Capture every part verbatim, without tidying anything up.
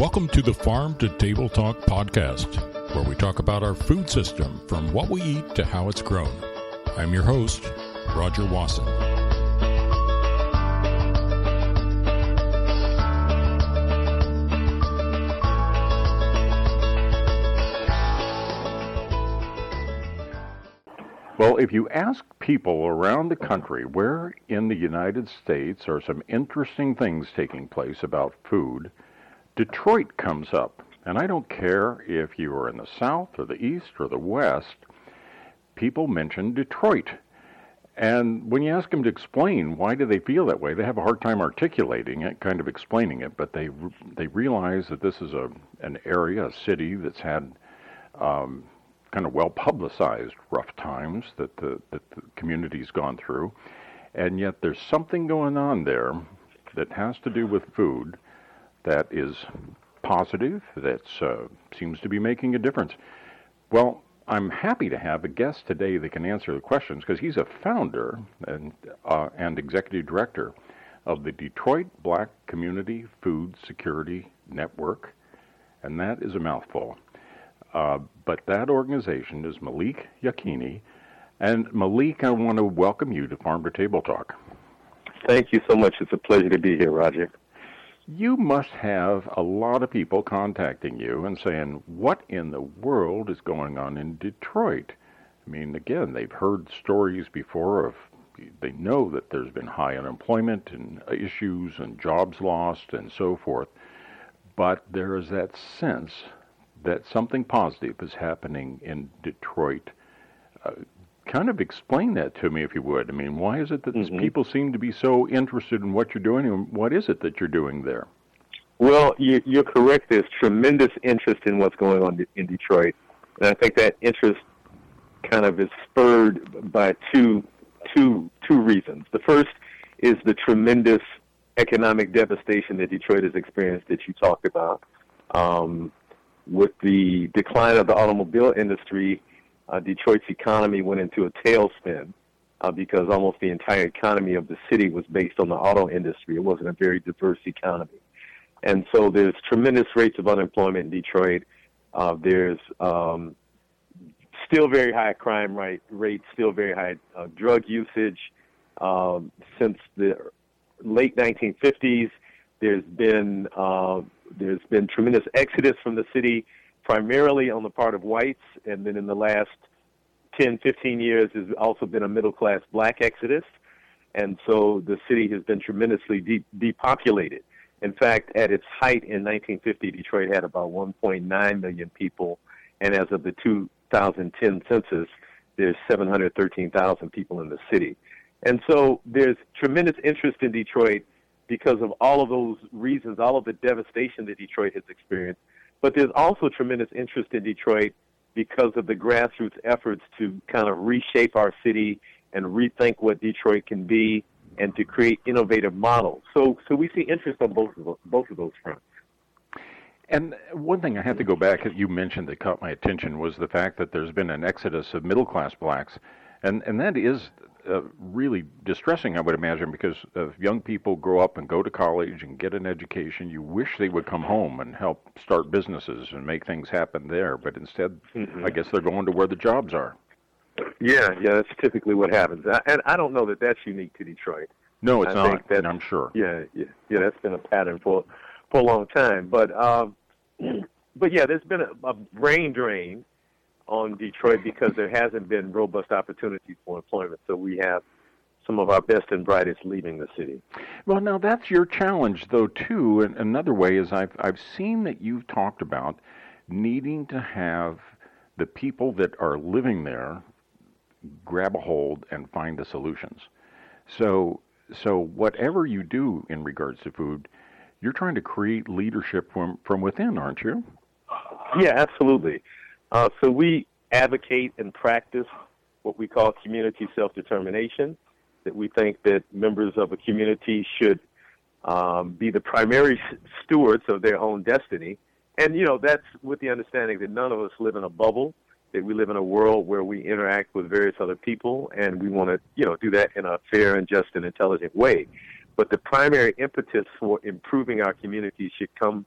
Welcome to the Farm to Table Talk podcast, where we talk about our food system from what we eat to how it's grown. I'm your host, Roger Wasson. Well, if you ask people around the country where in the United States are some interesting things taking place about food, Detroit comes up. And I don't care if you are in the South or the East or the West, people mention Detroit. And when you ask them to explain why do they feel that way, they have a hard time articulating it, kind of explaining it, but they they realize that this is a an area, a city that's had um, kind of well-publicized rough times that the, that the community's gone through. And yet there's something going on there that has to do with food that is positive, that uh, seems to be making a difference. Well, I'm happy to have a guest today that can answer the questions because he's a founder and, uh, and executive director of the Detroit Black Community Food Security Network, and that is a mouthful. Uh, but that organization is Malik Yakini. And Malik, I want to welcome you to Farm to Table Talk. Thank you so much. It's a pleasure to be here, Roger. You must have a lot of people contacting you and saying, what in the world is going on in Detroit? I mean, again, they've heard stories before of, they know that there's been high unemployment and issues and jobs lost and so forth. But there is that sense that something positive is happening in Detroit. Uh, kind of explain that to me, if you would. I mean, why is it that mm-hmm. people seem to be so interested in what you're doing, and what is it that you're doing there? Well, you're correct. There's tremendous interest in what's going on in Detroit. And I think that interest kind of is spurred by two, two, two reasons. The first is the tremendous economic devastation that Detroit has experienced that you talked about. Um, with the decline of the automobile industry, Uh, Detroit's economy went into a tailspin uh, because almost the entire economy of the city was based on the auto industry. It wasn't a very diverse economy. And so there's tremendous rates of unemployment in Detroit. Uh, there's um, still very high crime rate, rates, still very high uh, drug usage. Um, since the late nineteen fifties, there's been uh, there's been tremendous exodus from the city, primarily on the part of whites, and then in the last ten, fifteen years has also been a middle-class black exodus. And so the city has been tremendously de- depopulated. In fact, at its height in nineteen fifty, Detroit had about one point nine million people, and as of the two thousand ten census, there's seven hundred thirteen thousand people in the city. And so there's tremendous interest in Detroit because of all of those reasons, all of the devastation that Detroit has experienced. But there's also tremendous interest in Detroit because of the grassroots efforts to kind of reshape our city and rethink what Detroit can be and to create innovative models. So so we see interest on both of those, both of those fronts. And one thing I have to go back, you mentioned that caught my attention, was the fact that there's been an exodus of middle-class blacks. And, and that is uh, really distressing, I would imagine, because if young people grow up and go to college and get an education, you wish they would come home and help start businesses and make things happen there. But instead, mm-hmm. I guess they're going to where the jobs are. Yeah, yeah, that's typically what happens. I, and I don't know that that's unique to Detroit. No, it's I not, think that, and I'm sure. Yeah, yeah, yeah, that's been a pattern for, for a long time. But, um, but yeah, there's been a, a brain drain on Detroit because there hasn't been robust opportunities for employment. So we have some of our best and brightest leaving the city. Well, now that's your challenge, though, too. And another way is I've I've seen that you've talked about needing to have the people that are living there grab a hold and find the solutions. So so whatever you do in regards to food, you're trying to create leadership from, from within, aren't you? Yeah, absolutely. Uh, so we advocate and practice what we call community self-determination, that we think that members of a community should um, be the primary stewards of their own destiny. And, you know, that's with the understanding that none of us live in a bubble, that we live in a world where we interact with various other people, and we want to, you know, do that in a fair and just and intelligent way. But the primary impetus for improving our community should come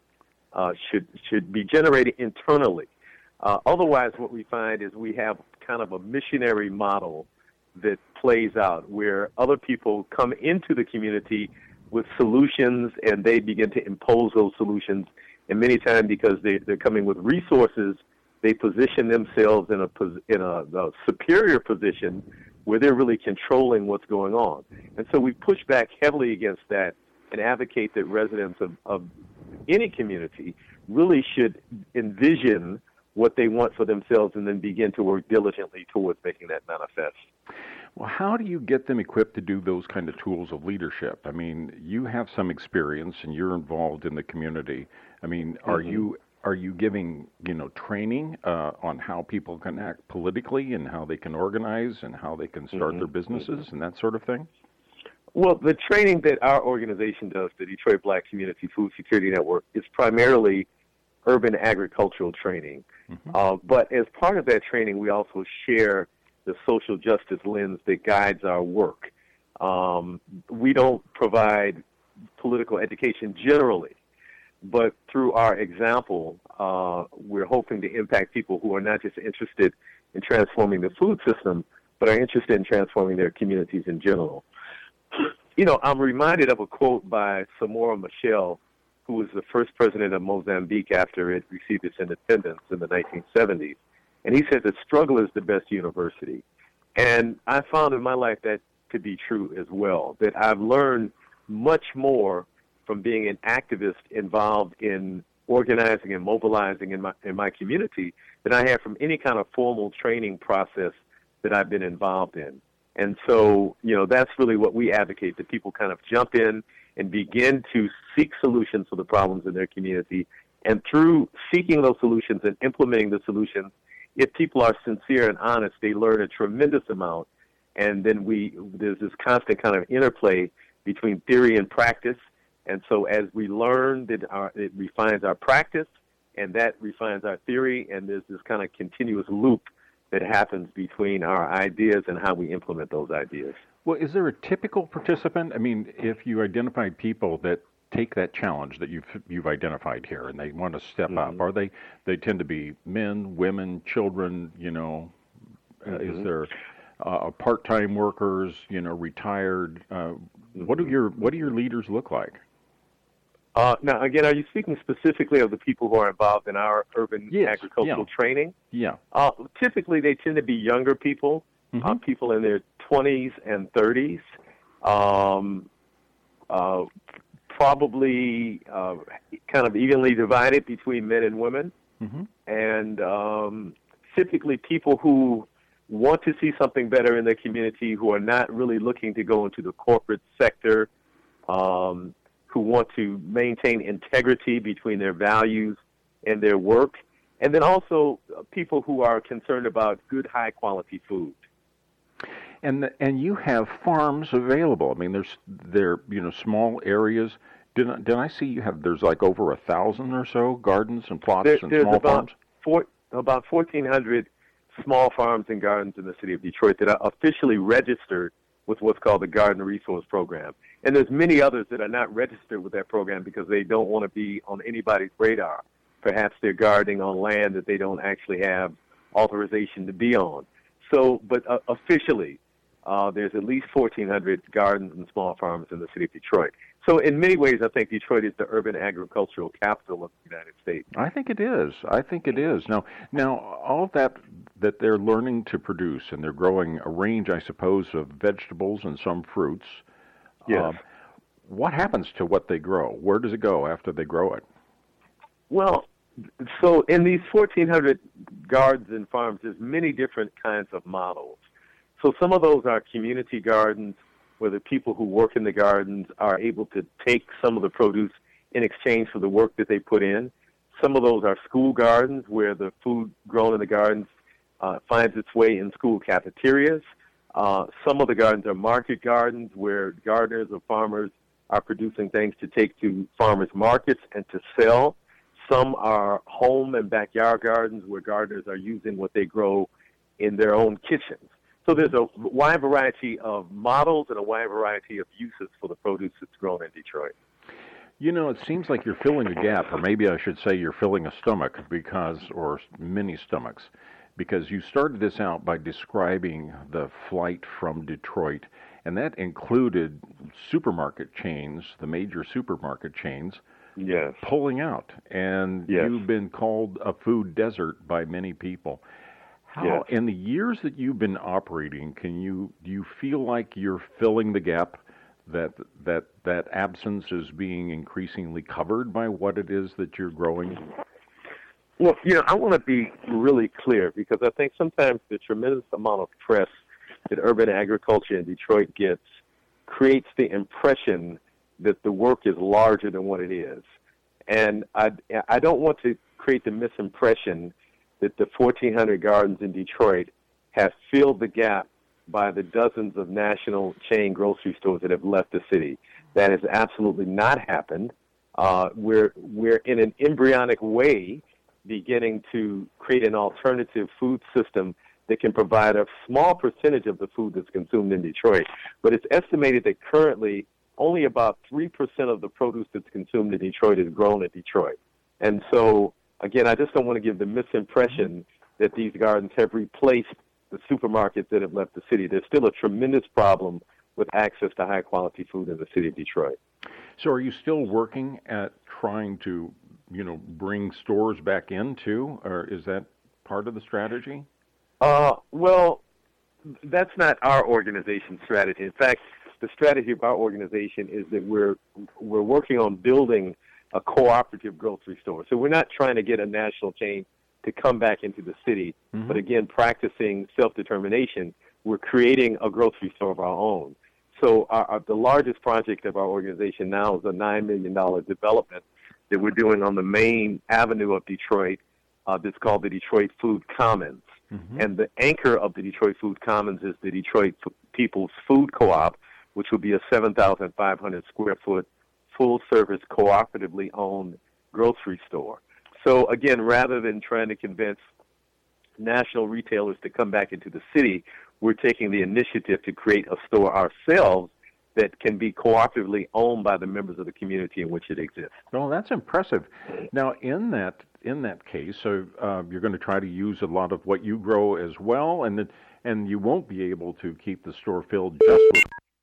uh, should should be generated internally. Uh, otherwise, what we find is we have kind of a missionary model that plays out where other people come into the community with solutions and they begin to impose those solutions. And many times, because they, they're coming with resources, they position themselves in a in a, a superior position where they're really controlling what's going on. And so we push back heavily against that and advocate that residents of, of any community really should envision what they want for themselves and then begin to work diligently towards making that manifest. Well, how do you get them equipped to do those kind of tools of leadership? I mean, you have some experience and you're involved in the community. I mean, are mm-hmm. you are you giving, you know, training uh, on how people can act politically and how they can organize and how they can start mm-hmm. their businesses mm-hmm. and that sort of thing? Well, the training that our organization does, the Detroit Black Community Food Security Network, is primarily urban agricultural training. Mm-hmm. Uh, but as part of that training, we also share the social justice lens that guides our work. Um, we don't provide political education generally, but through our example, uh, we're hoping to impact people who are not just interested in transforming the food system, but are interested in transforming their communities in general. You know, I'm reminded of a quote by Samora Machel, who was the first president of Mozambique after it received its independence in the nineteen seventies. And he said that struggle is the best university. And I found in my life that to be true as well, that I've learned much more from being an activist involved in organizing and mobilizing in my in my community than I have from any kind of formal training process that I've been involved in. And so, you know, that's really what we advocate, that people kind of jump in and begin to seek solutions for the problems in their community. And through seeking those solutions and implementing the solutions, if people are sincere and honest, they learn a tremendous amount. And then we there's this constant kind of interplay between theory and practice. And so as we learn, that our, it refines our practice, and that refines our theory, and there's this kind of continuous loop that happens between our ideas and how we implement those ideas. Well, is there a typical participant? I mean, if you identify people that take that challenge that you've you've identified here and they want to step mm-hmm. up, are they they tend to be men, women, children, you know, mm-hmm. uh, is there uh, part-time workers, you know, retired? Uh, mm-hmm. What do your what do your leaders look like? Uh, now, again, are you speaking specifically of the people who are involved in our urban yes. agricultural yeah. training? Yeah. Uh, typically, they tend to be younger people, mm-hmm. uh, people in their twenties and thirties, um, uh, probably uh, kind of evenly divided between men and women, mm-hmm. and um, typically people who want to see something better in their community, who are not really looking to go into the corporate sector, um, who want to maintain integrity between their values and their work, and then also people who are concerned about good, high-quality food. And the, and you have farms available. I mean, there's there you know small areas. Did I, did I see you have there's like over a thousand or so gardens and plots there, and there's small about farms? Four, about fourteen hundred small farms and gardens in the city of Detroit that are officially registered with what's called the Garden Resource Program. And there's many others that are not registered with that program because they don't want to be on anybody's radar. Perhaps they're gardening on land that they don't actually have authorization to be on. So, but uh, officially, uh, there's at least fourteen hundred gardens and small farms in the city of Detroit. So in many ways, I think Detroit is the urban agricultural capital of the United States. I think it is. I think it is. Now, now all of that that they're learning to produce, and they're growing a range, I suppose, of vegetables and some fruits. Yes. Uh, what happens to what they grow? Where does it go after they grow it? Well, so in these fourteen hundred gardens and farms, there's many different kinds of models. So some of those are community gardens, where the people who work in the gardens are able to take some of the produce in exchange for the work that they put in. Some of those are school gardens, where the food grown in the gardens uh, finds its way in school cafeterias. Uh, some of the gardens are market gardens, where gardeners or farmers are producing things to take to farmers markets and to sell. Some are home and backyard gardens, where gardeners are using what they grow in their own kitchens. So there's a wide variety of models and a wide variety of uses for the produce that's grown in Detroit. You know, it seems like you're filling a gap, or maybe I should say you're filling a stomach, because, or many stomachs, because you started this out by describing the flight from Detroit, and that included supermarket chains, the major supermarket chains, Yes. pulling out, and Yes. you've been called a food desert by many people. How, Yes. in the years that you've been operating, can you do you feel like you're filling the gap? That that that absence is being increasingly covered by what it is that you're growing? Well, you know, I want to be really clear because I think sometimes the tremendous amount of press that urban agriculture in Detroit gets creates the impression that the work is larger than what it is. And I, I don't want to create the misimpression that the fourteen hundred gardens in Detroit have filled the gap by the dozens of national chain grocery stores that have left the city. That has absolutely not happened. Uh, we're we're in an embryonic way beginning to create an alternative food system that can provide a small percentage of the food that's consumed in Detroit. But it's estimated that currently only about three percent of the produce that's consumed in Detroit is grown in Detroit. And so, again, I just don't want to give the misimpression that these gardens have replaced the supermarkets that have left the city. There's still a tremendous problem with access to high-quality food in the city of Detroit. So are you still working at trying to, you know, bring stores back in too, or is that part of the strategy? Uh, well, that's not our organization's strategy. In fact, the strategy of our organization is that we're we're working on building a cooperative grocery store. So we're not trying to get a national chain to come back into the city, mm-hmm. but again, practicing self-determination, we're creating a grocery store of our own. So our, our, the largest project of our organization now is a nine million dollars development that we're doing on the main avenue of Detroit uh, that's called the Detroit Food Commons. Mm-hmm. And the anchor of the Detroit Food Commons is the Detroit People's Food Co-op, which will be a seven thousand five hundred square foot full-service cooperatively owned grocery store. So again, rather than trying to convince national retailers to come back into the city, we're taking the initiative to create a store ourselves that can be cooperatively owned by the members of the community in which it exists. Well, that's impressive. Now, in that in that case, so uh, you're going to try to use a lot of what you grow as well, and it, and you won't be able to keep the store filled just with.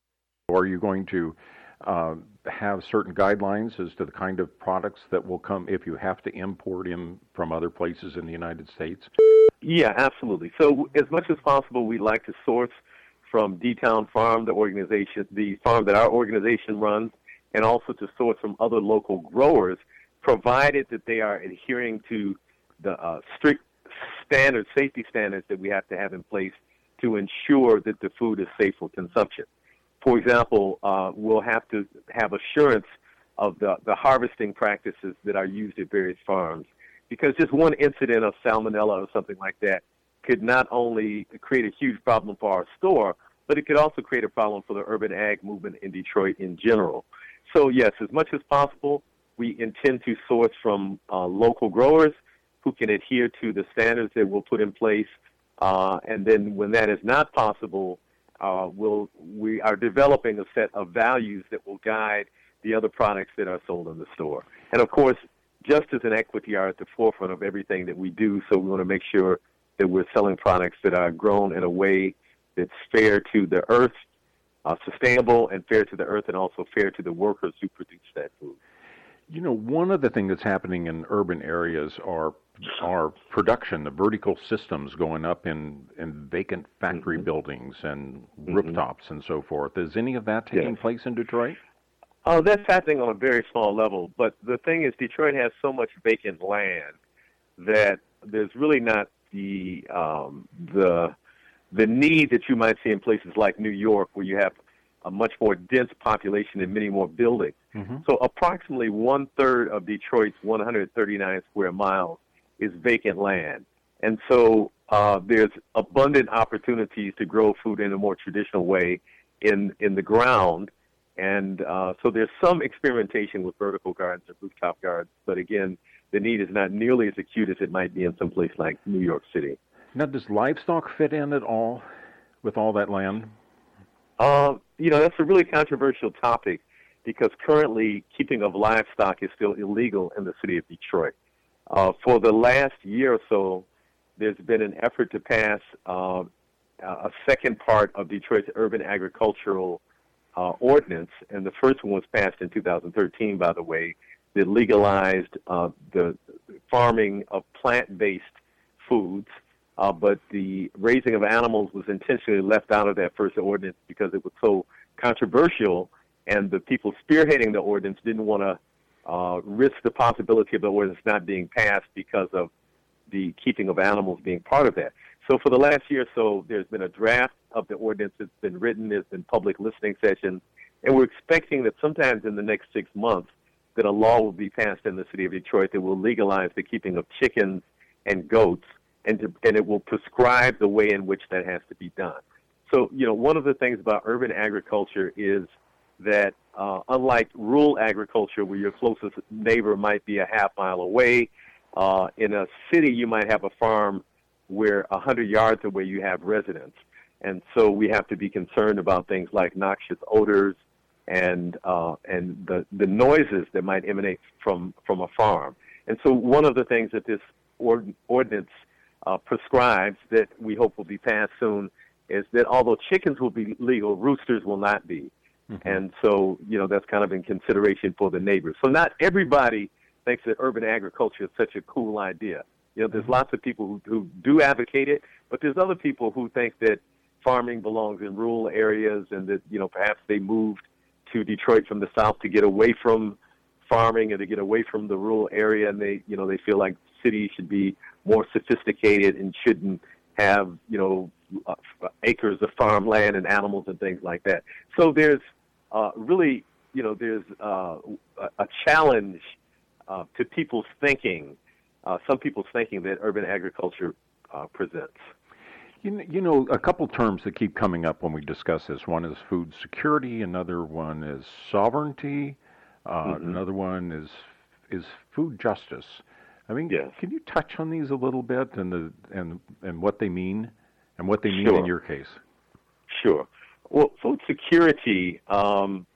Or are you going to uh, have certain guidelines as to the kind of products that will come if you have to import in from other places in the United States? Yeah, absolutely. So as much as possible, we'd like to source from D-Town Farm, the organization, the farm that our organization runs, and also to source from other local growers, provided that they are adhering to the uh, strict standards, safety standards that we have to have in place to ensure that the food is safe for consumption. For example, uh, we'll have to have assurance of the, the harvesting practices that are used at various farms, because just one incident of salmonella or something like that could not only create a huge problem for our store, but it could also create a problem for the urban ag movement in Detroit in general. So yes, as much as possible, we intend to source from uh, local growers who can adhere to the standards that we'll put in place. Uh, and then when that is not possible, uh, we'll, we are developing a set of values that will guide the other products that are sold in the store. And of course, justice and equity are at the forefront of everything that we do, so we want to make sure that we're selling products that are grown in a way that's fair to the earth, uh, sustainable and fair to the earth, and also fair to the workers who produce that food. You know, one of the things that's happening in urban areas are are production, the vertical systems going up in, in vacant factory mm-hmm. buildings and mm-hmm. rooftops and so forth. Is any of that taking yes. place in Detroit? Oh, that's happening on a very small level. But the thing is, Detroit has so much vacant land that there's really not the um, the the need that you might see in places like New York, where you have a much more dense population and many more buildings. Mm-hmm. So approximately one-third of Detroit's one hundred thirty-nine square miles is vacant land. And so uh, there's abundant opportunities to grow food in a more traditional way in, in the ground. And uh, so there's some experimentation with vertical gardens and rooftop gardens. But again, the need is not nearly as acute as it might be in some place like New York City. Now, does livestock fit in at all with all that land? Uh, you know, that's a really controversial topic because currently keeping of livestock is still illegal in the city of Detroit. Uh, for the last year or so, there's been an effort to pass uh, a second part of Detroit's urban agricultural uh, ordinance, and the first one was passed in two thousand thirteen, by the way, that legalized uh, the farming of plant-based foods, uh, but the raising of animals was intentionally left out of that first ordinance because it was so controversial, and the people spearheading the ordinance didn't want to uh, risk the possibility of the ordinance not being passed because of the keeping of animals being part of that. So for the last year or so, there's been a draft of the ordinance that's been written. There's been public listening sessions, and we're expecting that sometimes in the next six months that a law will be passed in the city of Detroit that will legalize the keeping of chickens and goats, and, to, and it will prescribe the way in which that has to be done. So, you know, one of the things about urban agriculture is that uh, unlike rural agriculture, where your closest neighbor might be a half mile away, uh, in a city you might have a farm where a hundred yards away you have residents. And so we have to be concerned about things like noxious odors and uh, and the, the noises that might emanate from, from a farm. And so one of the things that this ord- ordinance uh, prescribes that we hope will be passed soon is that although chickens will be legal, roosters will not be. Mm-hmm. And so, you know, that's kind of in consideration for the neighbors. So not everybody thinks that urban agriculture is such a cool idea. You know, there's lots of people who, who do advocate it, but there's other people who think that farming belongs in rural areas and that, you know, perhaps they moved to Detroit from the South to get away from farming and to get away from the rural area, and they, you know, they feel like cities should be more sophisticated and shouldn't have, you know, uh, acres of farmland and animals and things like that. So there's uh, really, you know, there's uh, a challenge uh, to people's thinking, uh, some people's thinking that urban agriculture uh, presents. You, you know, a couple terms that keep coming up when we discuss this. One is food security. Another one is sovereignty. Uh, mm-hmm. Another one is is food justice. I mean, yes. Can you touch on these a little bit and the and and what they mean and what they mean sure. in your case? Sure. Well, food security um,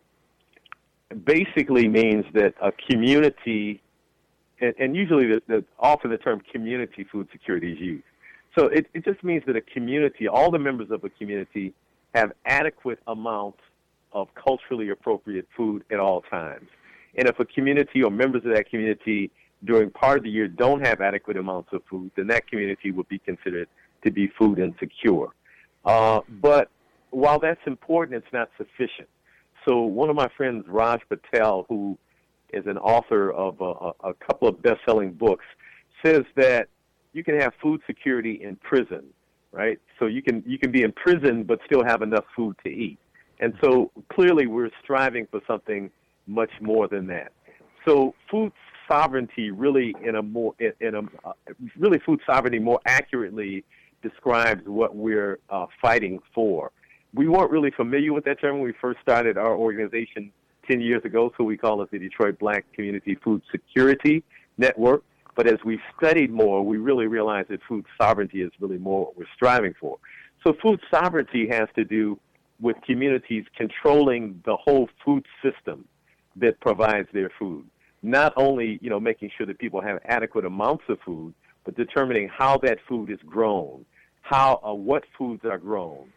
basically means that a community, and, and usually the, the, often the term community food security is used. So it, it just means that a community, all the members of a community, have adequate amounts of culturally appropriate food at all times. And if a community or members of that community during part of the year don't have adequate amounts of food, then that community would be considered to be food insecure. Uh, but while that's important, it's not sufficient. So one of my friends, Raj Patel, who is an author of a, a couple of best-selling books, says that you can have food security in prison, right? So you can you can be in prison but still have enough food to eat. And so clearly we're striving for something much more than that. So food sovereignty really in a more in, in a uh, really food sovereignty more accurately describes what we're uh, fighting for. We weren't really familiar with that term when we first started our organization ten years ago, so we call it the Detroit Black Community Food Security Network. But as we studied more, we really realized that food sovereignty is really more what we're striving for. So food sovereignty has to do with communities controlling the whole food system that provides their food. Not only, you know, making sure that people have adequate amounts of food, but determining how that food is grown, how uh, what foods are grown,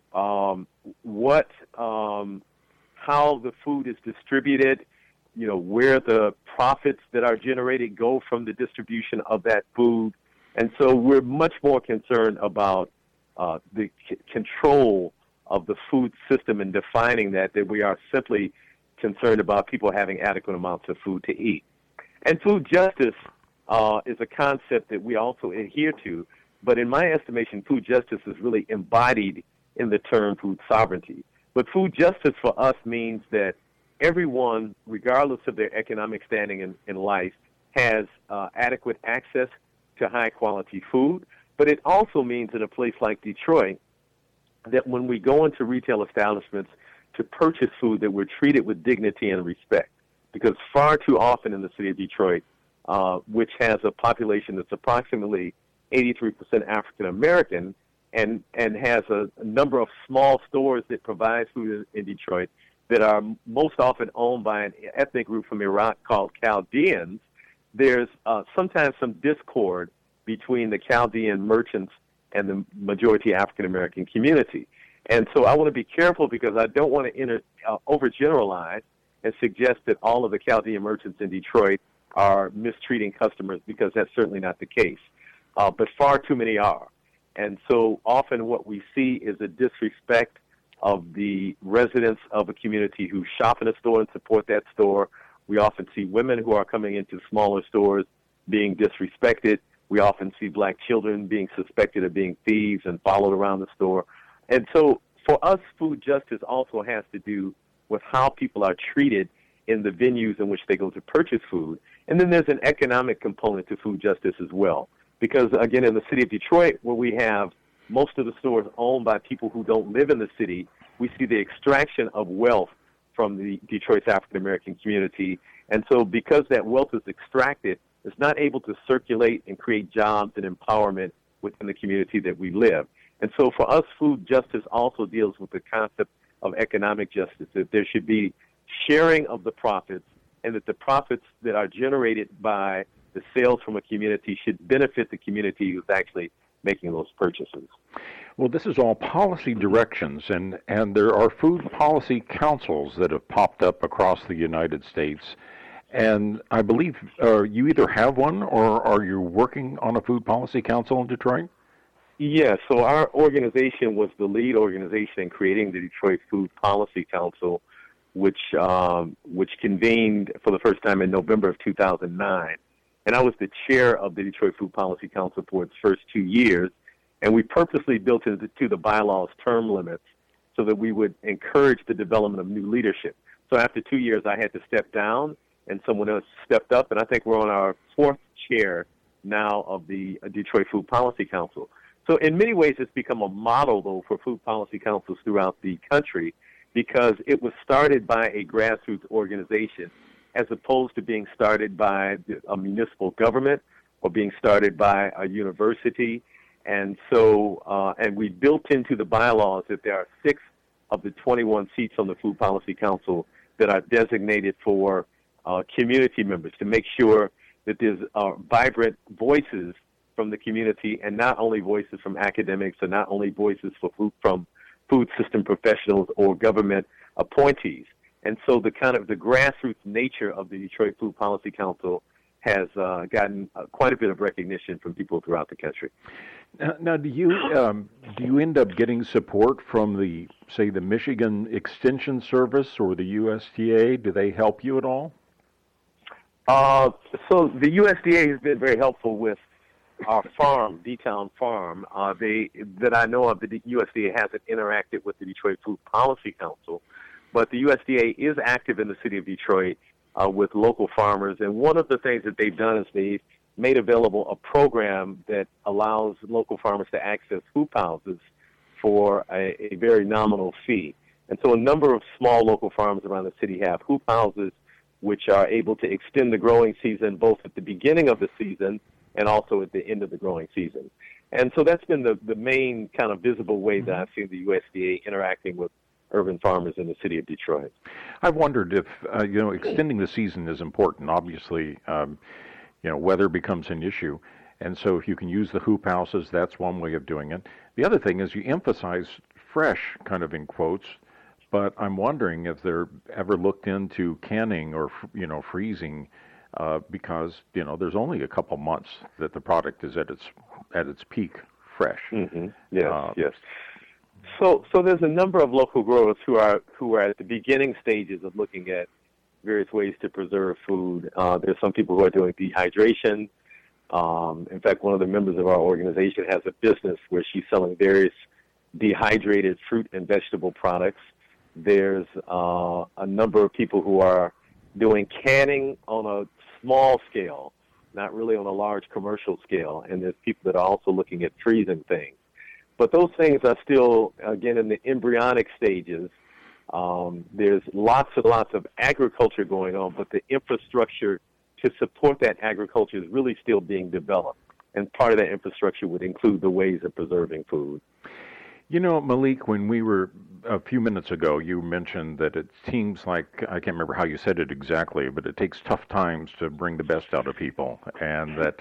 um, what um, how the food is distributed, you know, where the profits that are generated go from the distribution of that food. And so we're much more concerned about uh, the c- control of the food system and defining that, that we are simply concerned about people having adequate amounts of food to eat. And food justice uh, is a concept that we also adhere to, but in my estimation, food justice is really embodied in the term food sovereignty. But food justice for us means that everyone, regardless of their economic standing in, in life, has uh, adequate access to high-quality food. But it also means in a place like Detroit that when we go into retail establishments to purchase food, that we're treated with dignity and respect. Because far too often in the city of Detroit, uh, which has a population that's approximately eighty-three percent African-American and, and has a, a number of small stores that provide food in, in Detroit, that are most often owned by an ethnic group from Iraq called Chaldeans, there's uh, sometimes some discord between the Chaldean merchants and the majority African-American community. And so I want to be careful because I don't want to inter, uh, overgeneralize and suggest that all of the Chaldean merchants in Detroit are mistreating customers, because that's certainly not the case. Uh, but far too many are. And so often what we see is a disrespect of the residents of a community who shop in a store and support that store. We often see women who are coming into smaller stores being disrespected. We often see black children being suspected of being thieves and followed around the store. And so for us, food justice also has to do with how people are treated in the venues in which they go to purchase food. And then there's an economic component to food justice as well. Because, again, in the city of Detroit, where we have most of the stores owned by people who don't live in the city, we see the extraction of wealth from the Detroit's African-American community. And so because that wealth is extracted, it's not able to circulate and create jobs and empowerment within the community that we live. And so for us, food justice also deals with the concept of economic justice, that there should be sharing of the profits, and that the profits that are generated by the sales from a community should benefit the community who's actually making those purchases. Well, this is all policy directions, and, and there are food policy councils that have popped up across the United States. And I believe uh, you either have one or are you working on a food policy council in Detroit? Yes, so our organization was the lead organization in creating the Detroit Food Policy Council, which um, which convened for the first time in November of two thousand nine. And I was the chair of the Detroit Food Policy Council for its first two years. And we purposely built into the bylaws term limits so that we would encourage the development of new leadership. So after two years, I had to step down, and someone else stepped up. And I think we're on our fourth chair now of the Detroit Food Policy Council. So in many ways, it's become a model, though, for food policy councils throughout the country, because it was started by a grassroots organization as opposed to being started by a municipal government or being started by a university. And so, uh, and we built into the bylaws that there are six of the twenty-one seats on the Food Policy Council that are designated for uh, community members, to make sure that there's uh, vibrant voices from the community, and not only voices from academics, and not only voices for food, from food system professionals or government appointees. And so the kind of the grassroots nature of the Detroit Food Policy Council has uh, gotten uh, quite a bit of recognition from people throughout the country. Now, now do you um, do you end up getting support from the, say, the Michigan Extension Service or the U S D A? Do they help you at all? Uh, so the U S D A has been very helpful with our farm, D-Town Farm. Uh, they that I know of, the U S D A hasn't interacted with the Detroit Food Policy Council, but the U S D A is active in the city of Detroit uh, with local farmers. And one of the things that they've done is they've made available a program that allows local farmers to access hoop houses for a, a very nominal fee. And so a number of small local farms around the city have hoop houses, which are able to extend the growing season both at the beginning of the season and also at the end of the growing season. And so that's been the, the main kind of visible way that I've seen the U S D A interacting with urban farmers in the city of Detroit. I've wondered if, uh, you know, extending the season is important. Obviously, um, you know, weather becomes an issue. And so if you can use the hoop houses, that's one way of doing it. The other thing is you emphasize fresh, kind of in quotes, but I'm wondering if they're ever looked into canning or, you know, freezing, uh, because, you know, there's only a couple months that the product is at its at its peak fresh. Mm-hmm. Yes, uh, yes. So, so there's a number of local growers who are who are at the beginning stages of looking at various ways to preserve food. Uh, there's some people who are doing dehydration. Um, in fact, one of the members of our organization has a business where she's selling various dehydrated fruit and vegetable products. There's uh, a number of people who are doing canning on a small scale, not really on a large commercial scale. And there's people that are also looking at freezing things. But those things are still, again, in the embryonic stages. Um, there's lots and lots of agriculture going on, but the infrastructure to support that agriculture is really still being developed. And part of that infrastructure would include the ways of preserving food. You know, Malik, when we were a few minutes ago, you mentioned that it seems like, I can't remember how you said it exactly, but it takes tough times to bring the best out of people. And that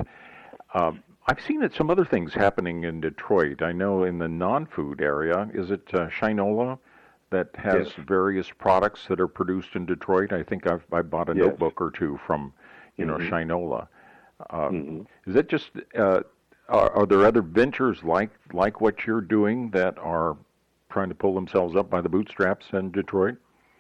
um, I've seen it some other things happening in Detroit. I know in the non-food area, is it uh, Shinola that has Yes. various products that are produced in Detroit? I think I've I bought a Yes. notebook or two from, you know, hmm Shinola. Uh, hmm is that just uh, are, are there other ventures like like what you're doing that are trying to pull themselves up by the bootstraps in Detroit?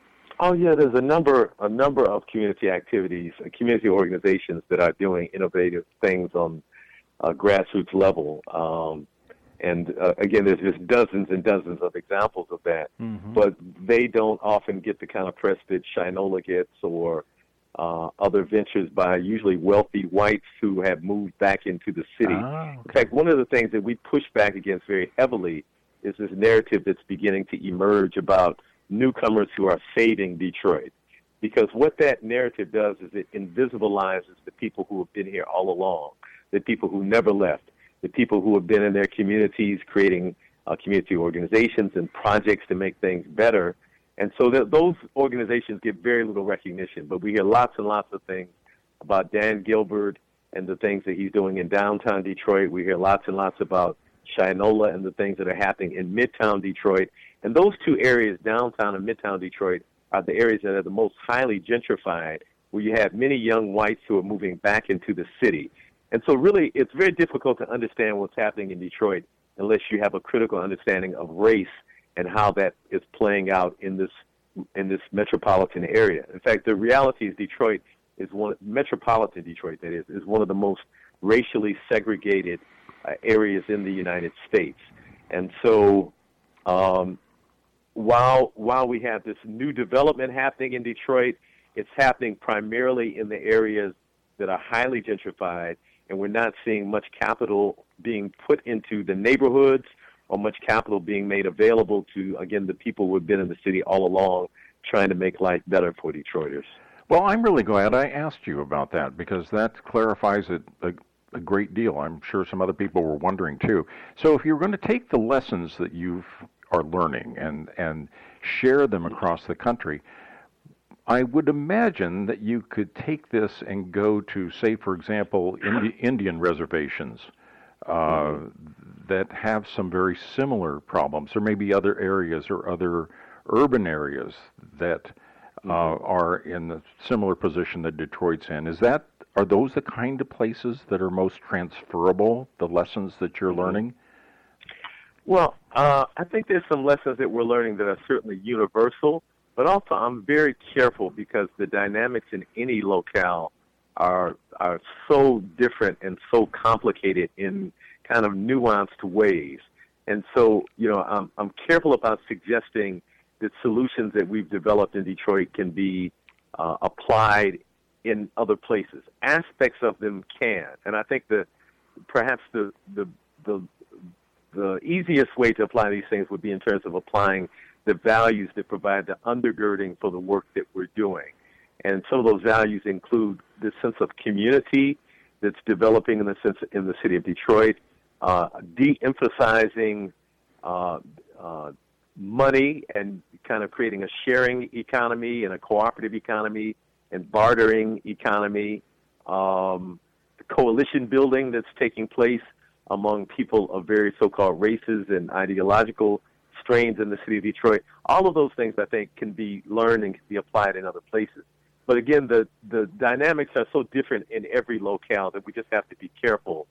Oh yeah, there's a number a number of community activities, uh, community organizations that are doing innovative things on a grassroots level. Um, and uh, again, there's just dozens and dozens of examples of that, Hmm. but they don't often get the kind of press that Shinola gets or uh, other ventures by usually wealthy whites who have moved back into the city. Ah, In okay. fact, one of the things that we push back against very heavily is this narrative that's beginning to emerge about newcomers who are saving Detroit. Because what that narrative does is it invisibilizes the people who have been here all along, the people who never left, the people who have been in their communities creating uh, community organizations and projects to make things better. And so that those organizations get very little recognition. But we hear lots and lots of things about Dan Gilbert and the things that he's doing in downtown Detroit. We hear lots and lots about Shinola and the things that are happening in Midtown Detroit. And those two areas, downtown and Midtown Detroit, are the areas that are the most highly gentrified, where you have many young whites who are moving back into the city. And so really, it's very difficult to understand what's happening in Detroit unless you have a critical understanding of race and how that is playing out in this in this metropolitan area. In fact, the reality is Detroit is one, metropolitan Detroit, that is, is one of the most racially segregated uh, areas in the United States. And so um, while while we have this new development happening in Detroit, it's happening primarily in the areas that are highly gentrified, and we're not seeing much capital being put into the neighborhoods or much capital being made available to, again, the people who have been in the city all along trying to make life better for Detroiters. Well, I'm really glad I asked you about that because that clarifies it a, a great deal. I'm sure some other people were wondering too. So if you're going to take the lessons that you are learning and, and share them across the country, I would imagine that you could take this and go to, say, for example, Indi- Indian reservations uh, that have some very similar problems, or maybe other areas or other urban areas that uh, are in the similar position that Detroit's in. Is that are those the kind of places that are most transferable? The lessons that you're learning? Well, uh, I think there's some lessons that we're learning that are certainly universal, but also I'm very careful because the dynamics in any locale are are so different and so complicated in kind of nuanced ways. And so, you know, I'm I'm careful about suggesting that solutions that we've developed in Detroit can be uh, applied in other places. Aspects of them can, and I think that perhaps the the the the easiest way to apply these things would be in terms of applying the values that provide the undergirding for the work that we're doing. And some of those values include this sense of community that's developing in the sense in the city of Detroit, uh, de-emphasizing uh, uh, money and kind of creating a sharing economy and a cooperative economy and bartering economy, um, the coalition building that's taking place among people of various so-called races and ideological strains in the city of Detroit. All of those things, I think, can be learned and can be applied in other places. But again, the, the dynamics are so different in every locale that we just have to be careful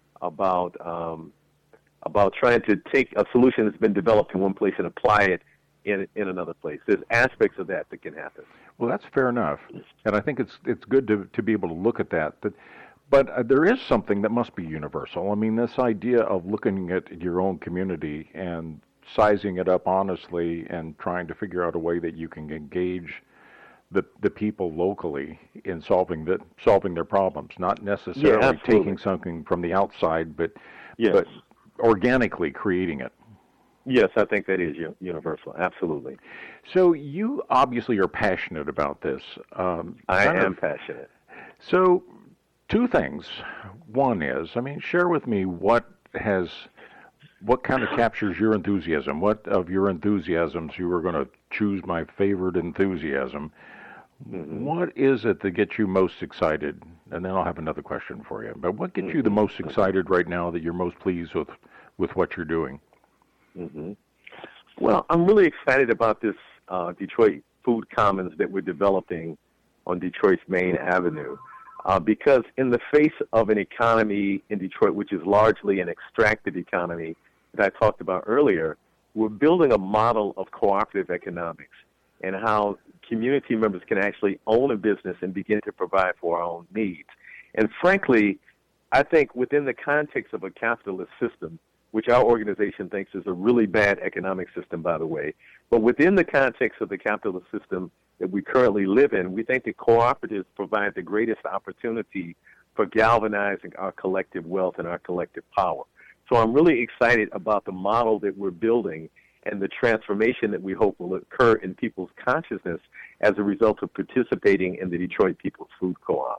about um, about trying to take a solution that's been developed in one place and apply it in in another place. There's aspects of that that can happen. Well, that's fair enough, and I think it's it's good to to be able to look at that. But but uh, there is something that must be universal. I mean, this idea of looking at your own community and sizing it up honestly and trying to figure out a way that you can engage the the people locally in solving the solving their problems, not necessarily Yeah, absolutely. taking something from the outside, but Yes. but organically creating it. Yes, I think that is u- universal. Absolutely. So you obviously are passionate about this. Um, I kind am of- passionate. So, two things. One is, I mean, share with me what has What kind of captures your enthusiasm? What of your enthusiasms, you were going to choose my favorite enthusiasm, mm-hmm. what is it that gets you most excited? And then I'll have another question for you. But what gets mm-hmm. you the most excited right now, that you're most pleased with, with what you're doing? Mm-hmm. Well, I'm really excited about this uh, Detroit Food Commons that we're developing on Detroit's Main Avenue. Uh, because in the face of an economy in Detroit, which is largely an extractive economy that I talked about earlier, we're building a model of cooperative economics and how community members can actually own a business and begin to provide for our own needs. And frankly, I think within the context of a capitalist system, which our organization thinks is a really bad economic system, by the way, but within the context of the capitalist system that we currently live in, we think that cooperatives provide the greatest opportunity for galvanizing our collective wealth and our collective power. So I'm really excited about the model that we're building and the transformation that we hope will occur in people's consciousness as a result of participating in the Detroit People's Food Co-op.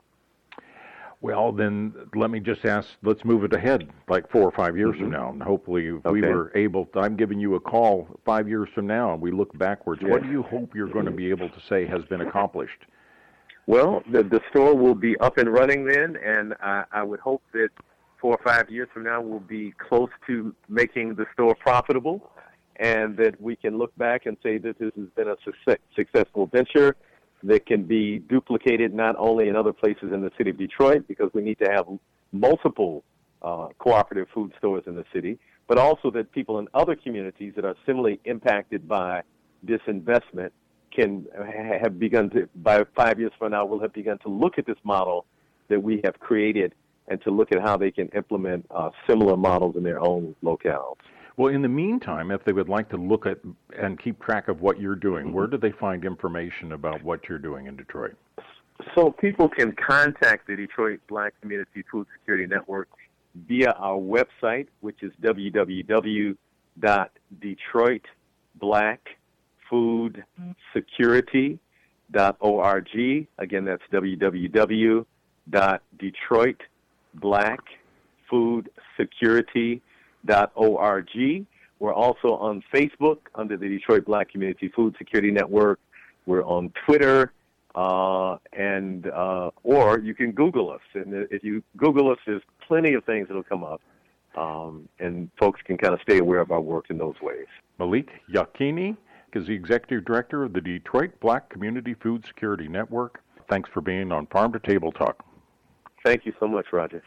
Well, then let me just ask, let's move it ahead like four or five years mm-hmm. from now. And hopefully okay. we were able to, I'm giving you a call five years from now and we look backwards. Yes. What do you hope you're going to be able to say has been accomplished? Well, the, the store will be up and running then, and I, I would hope that four or five years from now we'll be close to making the store profitable, and that we can look back and say that this has been a success, successful venture that can be duplicated not only in other places in the city of Detroit, because we need to have multiple uh, cooperative food stores in the city, but also that people in other communities that are similarly impacted by this investment can ha- have begun to, by five years from now, will have begun to look at this model that we have created and to look at how they can implement uh, similar models in their own locales. Well, in the meantime, if they would like to look at and keep track of what you're doing, mm-hmm. where do they find information about what you're doing in Detroit? So people can contact the Detroit Black Community Food Security Network via our website, which is w w w dot detroit black food security dot org. Again, that's w w w dot detroit black food security dot org. We're also on Facebook under the Detroit Black Community Food Security Network. We're on Twitter, uh, and uh, or you can Google us. And if you Google us, there's plenty of things that'll come up, um, and folks can kind of stay aware of our work in those ways. Malik Yaqini is the Executive Director of the Detroit Black Community Food Security Network. Thanks for being on Farm to Table Talk. Thank you so much, Roger.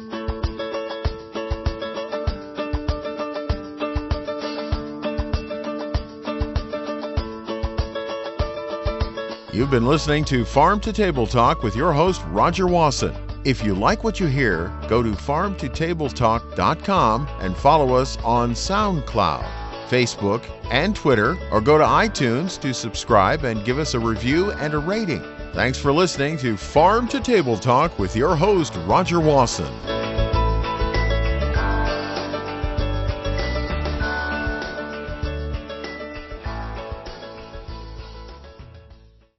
You've been listening to Farm to Table Talk with your host, Roger Wasson. If you like what you hear, go to farm to table talk dot com and follow us on SoundCloud, Facebook, and Twitter, or go to iTunes to subscribe and give us a review and a rating. Thanks for listening to Farm to Table Talk with your host, Roger Wasson.